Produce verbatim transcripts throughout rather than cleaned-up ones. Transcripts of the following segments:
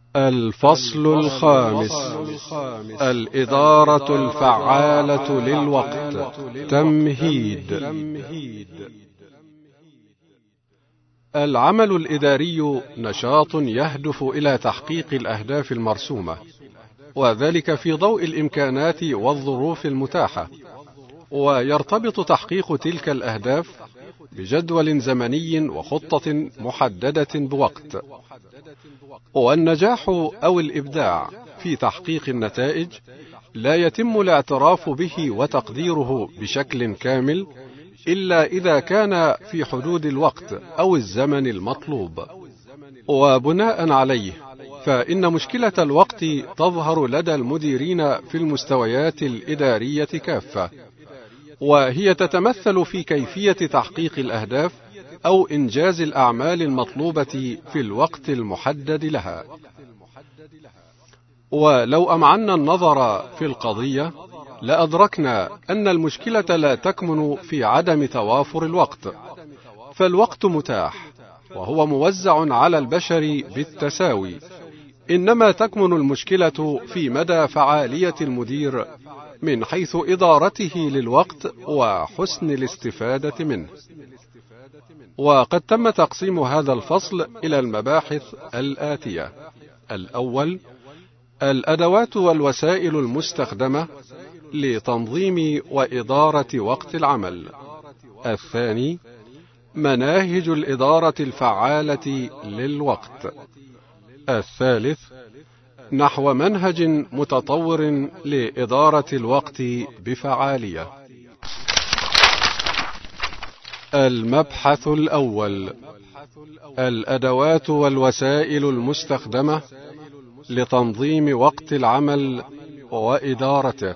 الفصل الخامس: الإدارة الفعالة للوقت. تمهيد. العمل الإداري نشاط يهدف إلى تحقيق الأهداف المرسومة، وذلك في ضوء الإمكانات والظروف المتاحة، ويرتبط تحقيق تلك الأهداف بجدول زمني وخطة محددة بوقت. والنجاح أو الإبداع في تحقيق النتائج لا يتم الاعتراف به وتقديره بشكل كامل إلا إذا كان في حدود الوقت أو الزمن المطلوب. وبناء عليه، فإن مشكلة الوقت تظهر لدى المديرين في المستويات الإدارية كافة، وهي تتمثل في كيفية تحقيق الأهداف أو إنجاز الأعمال المطلوبة في الوقت المحدد لها. ولو أمعنا النظر في القضية لأدركنا أن المشكلة لا تكمن في عدم توافر الوقت، فالوقت متاح وهو موزع على البشر بالتساوي، إنما تكمن المشكلة في مدى فعالية المدير من حيث إدارته للوقت وحسن الاستفادة منه. وقد تم تقسيم هذا الفصل إلى المباحث الآتية: الأول، الأدوات والوسائل المستخدمة لتنظيم وإدارة وقت العمل. الثاني، مناهج الإدارة الفعالة للوقت. الثالث، نحو منهج متطور لإدارة الوقت بفعالية. المبحث الأول: الأدوات والوسائل المستخدمة لتنظيم وقت العمل وإدارته.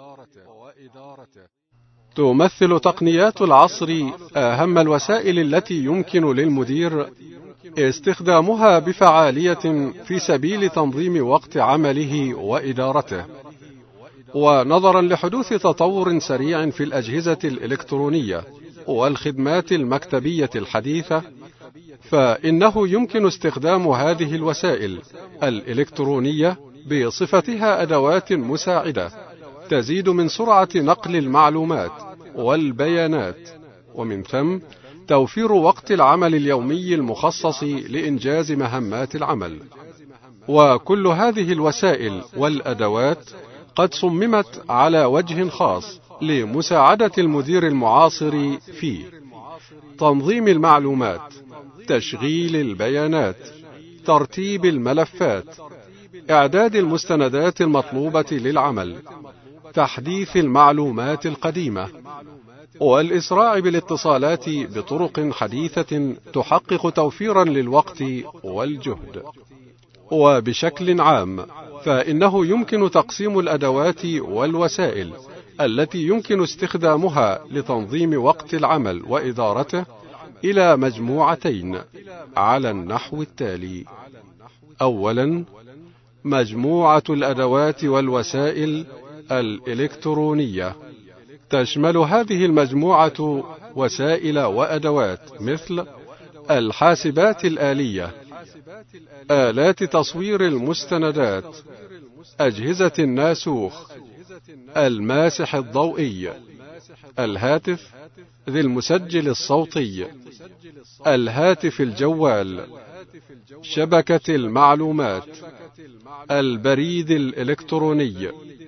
تمثل تقنيات العصر أهم الوسائل التي يمكن للمدير استخدامها بفعالية في سبيل تنظيم وقت عمله وإدارته. ونظرا لحدوث تطور سريع في الأجهزة الإلكترونية والخدمات المكتبية الحديثة، فإنه يمكن استخدام هذه الوسائل الإلكترونية بصفتها أدوات مساعدة تزيد من سرعة نقل المعلومات والبيانات، ومن ثم توفير وقت العمل اليومي المخصص لإنجاز مهمات العمل. وكل هذه الوسائل والأدوات قد صممت على وجه خاص لمساعدة المدير المعاصر في تنظيم المعلومات، تشغيل البيانات، ترتيب الملفات، إعداد المستندات المطلوبة للعمل، تحديث المعلومات القديمة، والإسراع بالاتصالات بطرق حديثة تحقق توفيرا للوقت والجهد. وبشكل عام، فإنه يمكن تقسيم الأدوات والوسائل التي يمكن استخدامها لتنظيم وقت العمل وإدارته إلى مجموعتين على النحو التالي: أولا، مجموعة الأدوات والوسائل الإلكترونية. تشمل هذه المجموعة وسائل وأدوات مثل الحاسبات الآلية، آلات تصوير المستندات، أجهزة الناسوخ، الماسح الضوئي، الهاتف ذي المسجل الصوتي، الهاتف الجوال، شبكة المعلومات، البريد الإلكتروني،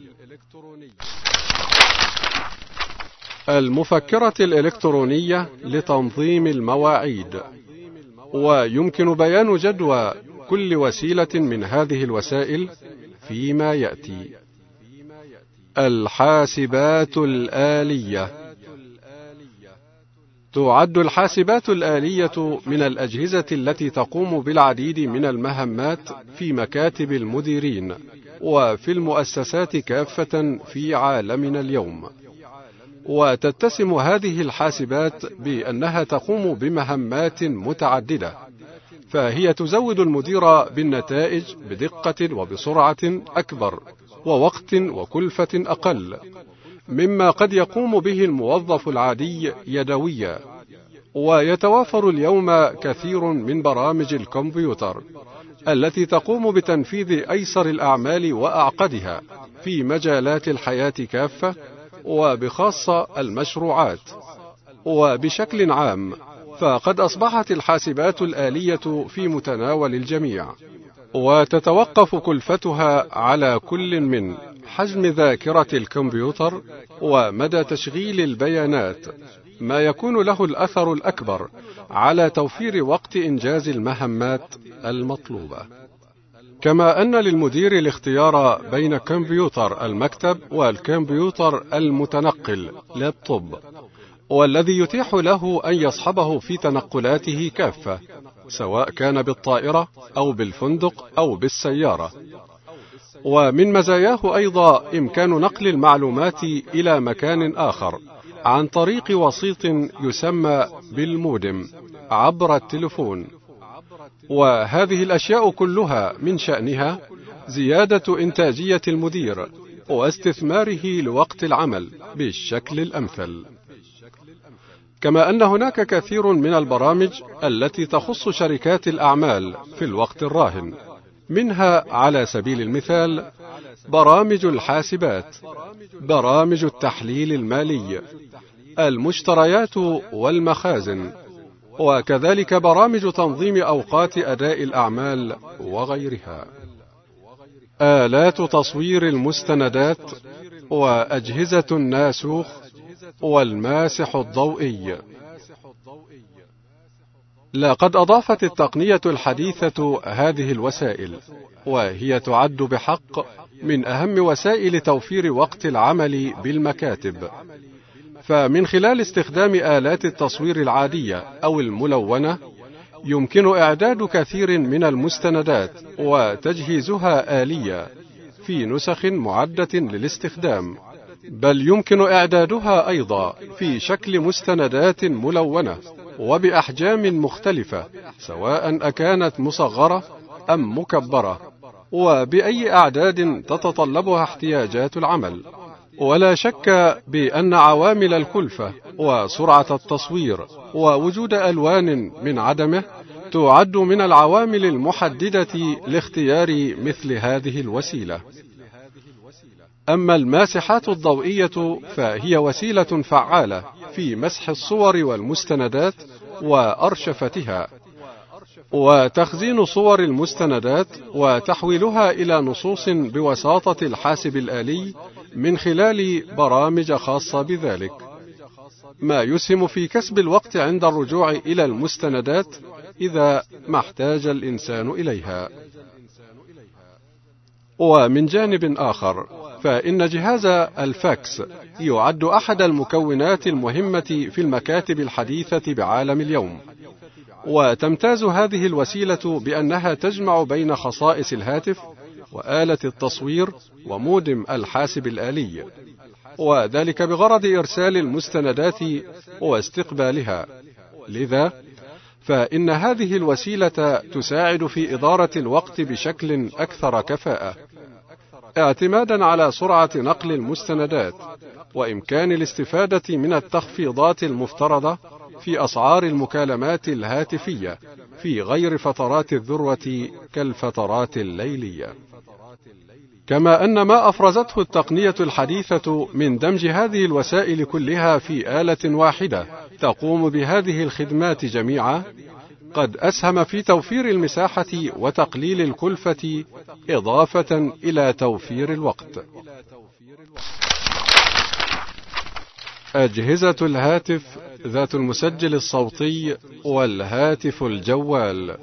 المفكرة الإلكترونية لتنظيم المواعيد. ويمكن بيان جدوى كل وسيلة من هذه الوسائل فيما يأتي: الحاسبات الآلية. تعد الحاسبات الآلية من الأجهزة التي تقوم بالعديد من المهمات في مكاتب المديرين وفي المؤسسات كافة في عالمنا اليوم. وتتسم هذه الحاسبات بأنها تقوم بمهمات متعددة، فهي تزود المدير بالنتائج بدقة وبسرعة أكبر ووقت وكلفة أقل مما قد يقوم به الموظف العادي يدويا. ويتوافر اليوم كثير من برامج الكمبيوتر التي تقوم بتنفيذ أيسر الأعمال وأعقدها في مجالات الحياة كافة، وبخاصة المشروعات. وبشكل عام فقد أصبحت الحاسبات الآلية في متناول الجميع، وتتوقف كلفتها على كل من حجم ذاكرة الكمبيوتر ومدى تشغيل البيانات، ما يكون له الأثر الأكبر على توفير وقت إنجاز المهمات المطلوبة. كما أن للمدير الاختيار بين كمبيوتر المكتب والكمبيوتر المتنقل لابتوب، والذي يتيح له أن يصحبه في تنقلاته كافة، سواء كان بالطائرة أو بالفندق أو بالسيارة. ومن مزاياه أيضا إمكان نقل المعلومات إلى مكان آخر عن طريق وسيط يسمى بالمودم عبر التلفون. وهذه الأشياء كلها من شأنها زيادة إنتاجية المدير واستثماره لوقت العمل بالشكل الأمثل. كما أن هناك كثير من البرامج التي تخص شركات الأعمال في الوقت الراهن، منها على سبيل المثال برامج الحاسبات، برامج التحليل المالي، المشتريات والمخازن، وكذلك برامج تنظيم أوقات أداء الأعمال وغيرها. آلات تصوير المستندات، وأجهزة الناسوخ، والماسح الضوئي. لقد أضافت التقنية الحديثة هذه الوسائل، وهي تعد بحق من أهم وسائل توفير وقت العمل بالمكاتب. فمن خلال استخدام آلات التصوير العادية أو الملونة يمكن إعداد كثير من المستندات وتجهيزها آلية في نسخ معدة للاستخدام، بل يمكن إعدادها أيضا في شكل مستندات ملونة وبأحجام مختلفة، سواء أكانت مصغرة أم مكبرة، وبأي أعداد تتطلبها احتياجات العمل. ولا شك بأن عوامل الكلفة وسرعة التصوير ووجود ألوان من عدمه تعد من العوامل المحددة لاختيار مثل هذه الوسيلة. أما الماسحات الضوئية فهي وسيلة فعالة في مسح الصور والمستندات وأرشفتها، وتخزين صور المستندات وتحويلها إلى نصوص بواسطة الحاسب الآلي من خلال برامج خاصة بذلك، ما يسهم في كسب الوقت عند الرجوع إلى المستندات إذا ما احتاج الإنسان إليها. ومن جانب آخر فإن جهاز الفاكس يعد أحد المكونات المهمة في المكاتب الحديثة بعالم اليوم، وتمتاز هذه الوسيلة بأنها تجمع بين خصائص الهاتف وآلة التصوير ومودم الحاسب الآلي، وذلك بغرض إرسال المستندات واستقبالها. لذا فإن هذه الوسيلة تساعد في إدارة الوقت بشكل أكثر كفاءة، اعتمادا على سرعة نقل المستندات وإمكان الاستفادة من التخفيضات المفترضة في أسعار المكالمات الهاتفية في غير فترات الذروة كالفترات الليلية. كما أن ما أفرزته التقنية الحديثة من دمج هذه الوسائل كلها في آلة واحدة تقوم بهذه الخدمات جميعا قد أسهم في توفير المساحة وتقليل الكلفة، إضافة إلى توفير الوقت. أجهزة الهاتف ذات المسجل الصوتي والهاتف الجوال.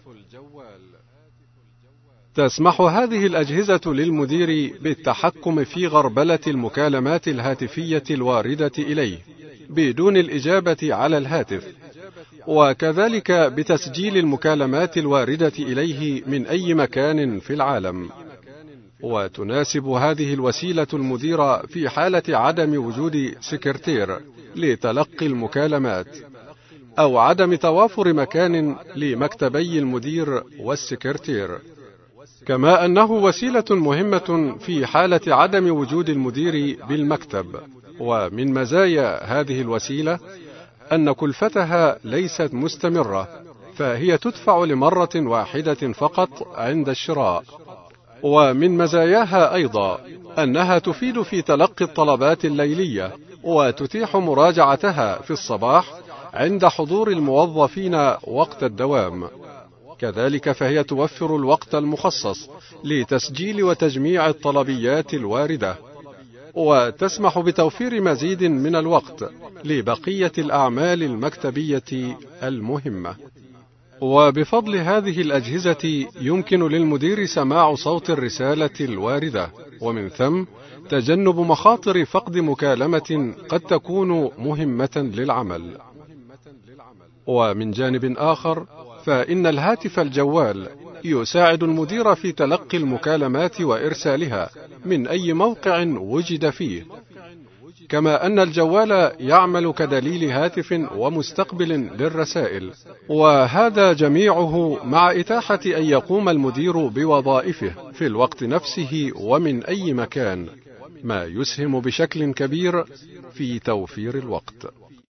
تسمح هذه الأجهزة للمدير بالتحكم في غربلة المكالمات الهاتفية الواردة إليه بدون الإجابة على الهاتف، وكذلك بتسجيل المكالمات الواردة إليه من أي مكان في العالم. وتناسب هذه الوسيلة المدير في حالة عدم وجود سكرتير لتلقي المكالمات، أو عدم توافر مكان لمكتبي المدير والسكرتير. كما أنه وسيلة مهمة في حالة عدم وجود المدير بالمكتب. ومن مزايا هذه الوسيلة أن كلفتها ليست مستمرة، فهي تدفع لمرة واحدة فقط عند الشراء. ومن مزاياها أيضا أنها تفيد في تلقي الطلبات الليلية، وتتيح مراجعتها في الصباح عند حضور الموظفين وقت الدوام. كذلك فهي توفر الوقت المخصص لتسجيل وتجميع الطلبيات الواردة، وتسمح بتوفير مزيد من الوقت لبقية الأعمال المكتبية المهمة. وبفضل هذه الأجهزة يمكن للمدير سماع صوت الرسالة الواردة، ومن ثم تجنب مخاطر فقد مكالمة قد تكون مهمة للعمل. ومن جانب آخر، فإن الهاتف الجوال يساعد المدير في تلقي المكالمات وإرسالها من أي موقع وجد فيه، كما أن الجوال يعمل كدليل هاتف ومستقبل للرسائل، وهذا جميعه مع إتاحة أن يقوم المدير بوظائفه في الوقت نفسه ومن أي مكان، ما يسهم بشكل كبير في توفير الوقت.